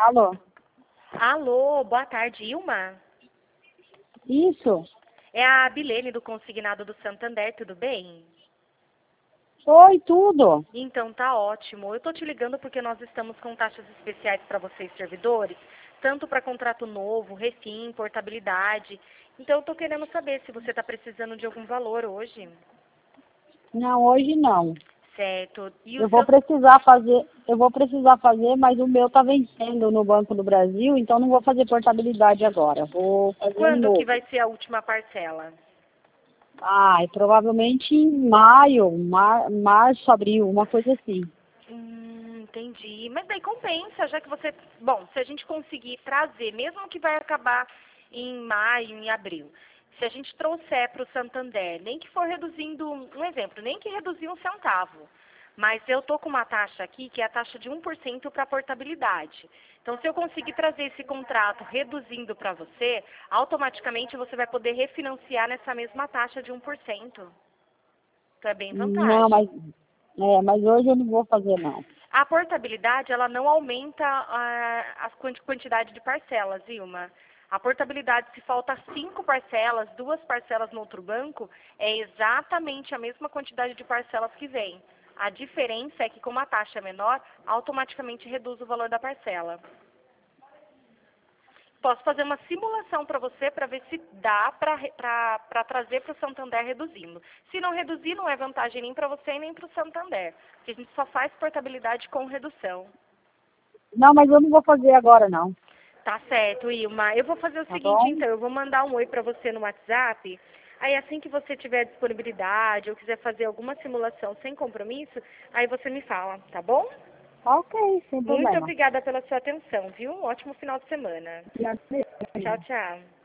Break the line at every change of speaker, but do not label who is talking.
Alô?
Alô, boa tarde, Ilma.
Isso?
É a Bilene do Consignado do Santander, tudo bem?
Oi, tudo.
Então tá ótimo. Eu tô te ligando porque nós estamos com taxas especiais para vocês servidores, tanto para contrato novo, refim, portabilidade. Então eu tô querendo saber se você tá precisando de algum valor hoje.
Não, hoje não.
Certo. E o
Eu vou
seu
precisar fazer, mas o meu tá vencendo no Banco do Brasil, então não vou fazer portabilidade agora. Vou fazer um
quando que
novo.
vai ser a última parcela?
Provavelmente em maio, março, abril, uma coisa assim.
Entendi. Mas daí compensa, já que você... Bom, se a gente conseguir trazer, mesmo que vai acabar em maio, em abril, se a gente trouxer para o Santander, nem que for reduzindo, um exemplo, nem que reduzir 1 centavo, mas eu tô com uma taxa aqui, que é a taxa de 1% para portabilidade. Então, se eu conseguir trazer esse contrato reduzindo para você, automaticamente você vai poder refinanciar nessa mesma taxa de 1%. Então, é bem
Não,
vantagem.
mas hoje eu não vou fazer não.
A portabilidade, ela não aumenta a quantidade de parcelas, Ilma. A portabilidade, se falta 5 parcelas, 2 parcelas no outro banco, é exatamente a mesma quantidade de parcelas que vem. A diferença é que, como a taxa é menor, automaticamente reduz o valor da parcela. Posso fazer uma simulação para você para ver se dá para trazer para o Santander reduzindo. Se não reduzir, não é vantagem nem para você e nem para o Santander. Porque a gente só faz portabilidade com redução.
Não, mas eu não vou fazer agora não.
Tá certo, Ilma. Eu vou fazer o
Tá
seguinte,
bom?
então. Eu vou mandar um oi para você no WhatsApp. Aí, assim que você tiver disponibilidade ou quiser fazer alguma simulação sem compromisso, aí você me fala, tá bom?
Ok, sem
Muito
problema.
obrigada pela sua atenção, viu? Um ótimo final de semana. Tchau, tchau.